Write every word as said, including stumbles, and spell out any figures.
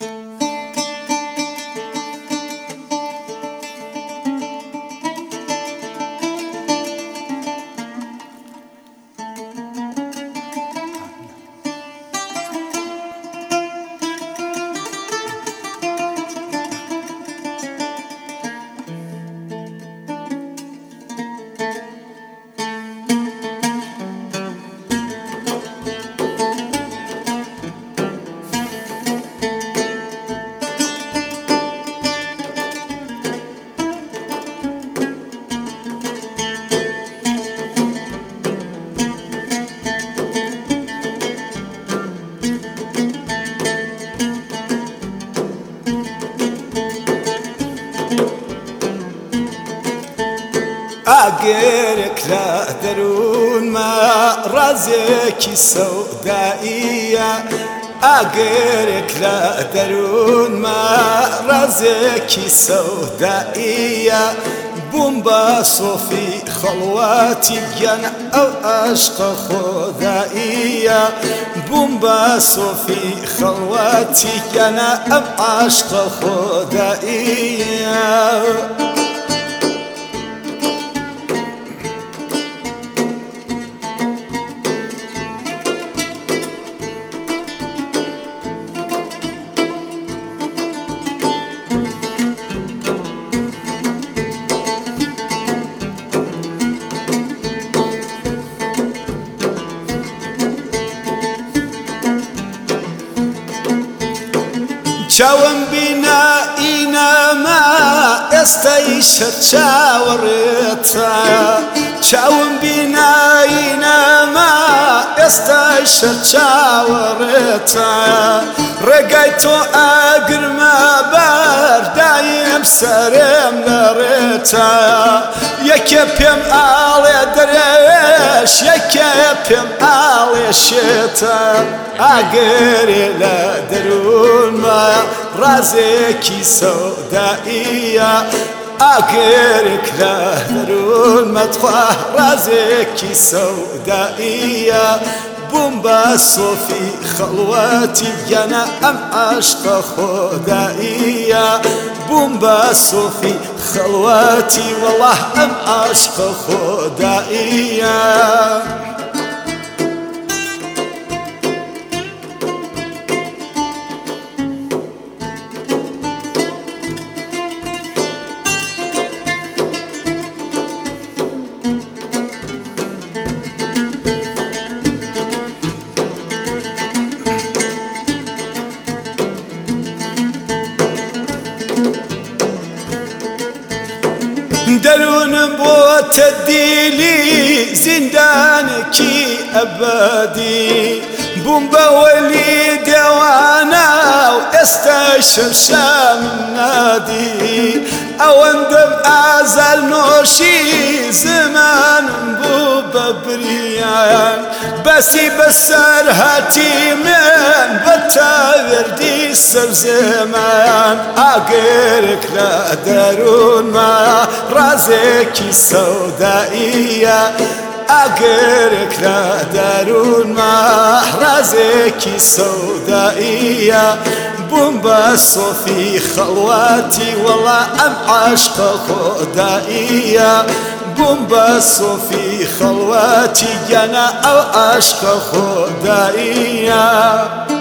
ئاگرێک لە دەروونمە ڕازێکی سەودائیە ئاگرێک لە دەروونمە ڕازێکی سەودائیە بووم بە سۆفی خەڵواتی گیانە ئەو عاشقە خۆدائیە بووم بە سۆفی خەڵواتی گیانە ئەم عاشقە خۆدائیە چاوم بینا ئینەما ئێستەی شەر چاوەڕێتە چاوم بینا ئینەما ئێستەی شەر چاوەڕێتە ڕێگای تۆ ئەگرمە بەردایم سەرێم لە ڕێتە یەکێ پێم ئاڵێ دەرێش یەکێ پێم ئاڵێ شێتە ئاگرێ لە دەروونمە ڕازێکی سەودائیە ئاگرێک لە دەروونمە تخوا ڕازێکی سەودائیە بووم بە سۆفی خەڵواتی گیانە ئەم عاشقە خۆدائیە بووم بە سۆفی خەڵواتی وەڵڵاه ئەم عاشقە خۆدائیە دەروونم بۆتە دیلی زیندانێکی ئەبەدی بووم بە وەلی دێوانە و ئێستای شەمشەمم نادی ئەوەندەم ئازار نۆشی زمانم بوو بە بریان بەسی بەسەر هاتی من بە تاوێردی سەرزێمان ئاگرێک لە دەروونمە ڕازێکی سەودائیە ئاگرێک لە دەروونمە ڕازێکی سەودائیە بووم بە سۆفی خەڵواتی وەڵا ئەم عاشقە خۆدائیە بووم بە سۆفی خەڵواتی گیانە ئەو عاشقە خۆدائیە